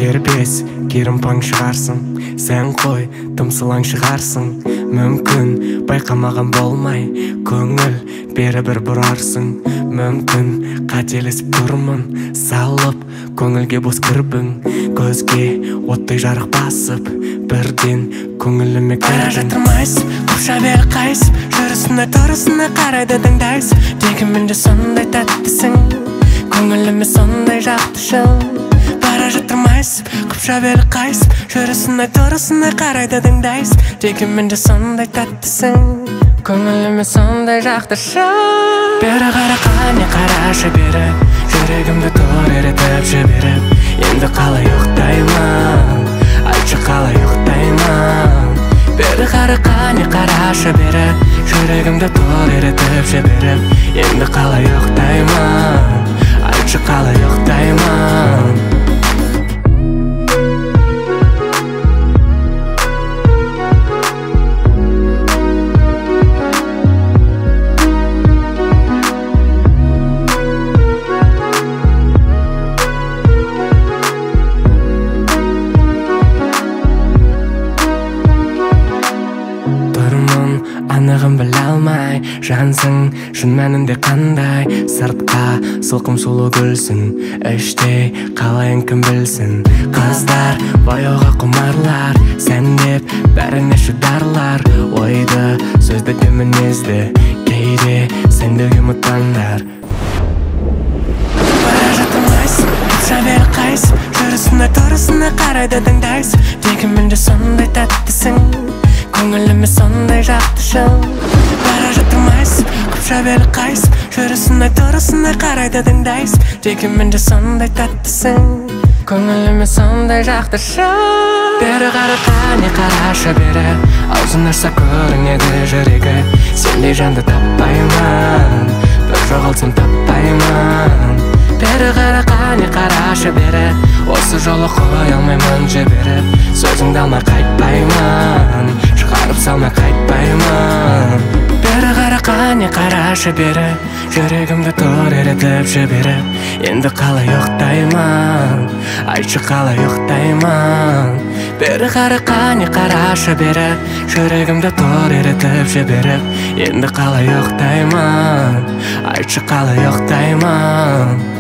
дербес керім паң шығарсың. Сән қой тымсылаң шығарсың. Мүмкін байқамаған болмай көңіл бері бір бұрарсың. Мүмкін қателесіп тұрмын, салып көңілге бос кірбің. Көзге оттай жарық басып, бірден көңіліме кірдің. Бара жатырмайсып, қопша бері қайсып, жүрісіне тұрысына қарайды тыңдайсып. Дегенмен де сондай тәттісің, көңіліме сондай жақтышың. Бара жатырмайсып, қопша бері қайсып, жүрісіне тұрысына қарайды тыңдайсып. Дегенмен де сондай тәттісің, көңіліме сондай жақтышың. Бері қара қане қарашы бері, жүрегімді тор еретіп жіберіп. Енді қалай ұйықтаймын, айтшы қалай ұйықтаймын. Бері қара қане қарашы бері, жүрегімді тор еретіп жіберіп. Енді қалай ұйықтаймын, айтшы қалай ұйықтаймын. Анығын біле алмай жансың, шын мәнінде қандай. Сыртқа сылқым сұлу гүлсің, іште қалайын кім білсін. Қыздар бояуға құмарлар, сән деп бәріне шыдарлар. Ойды, сөзді де мінезді, кейде сендегі мұттандар. Бара жатырмайсың, қопша бері қайсып, жүрісіне тұрысына қарайды тыңдайсып. Дегенмен де сондай тәттісің, көңіліме сондай жақтышың. Бара жатырмайсың, қопша бері қайсып, жүрісіне тұрысына қарайды тыңдайсып. Дегенмен де сондай тәттісің, көңіліме сондай жақтышың. Бері қара қане қарашы бері, аузын ашса көрінеді жүрегі. Сендей жанды таппаймын, бір жоғалтсам таппаймын. Бері қара қане қарашы бері, осы жолы қоя алмаймын жіберіп. Сөзіңді алмай қайтпаймын, шығарып салмай қайтпаймын. Бері қара қане қарашы бері, жүрегімді тор еретіп жіберіп. Енді қалай ұйықтаймын, айтшы қалай ұйықтаймын. Бері қара қане қарашы бері, жүрегімді тор еретіп жіберіп. Енді қалай ұйықтаймын, айтшы қалай ұйықтаймын.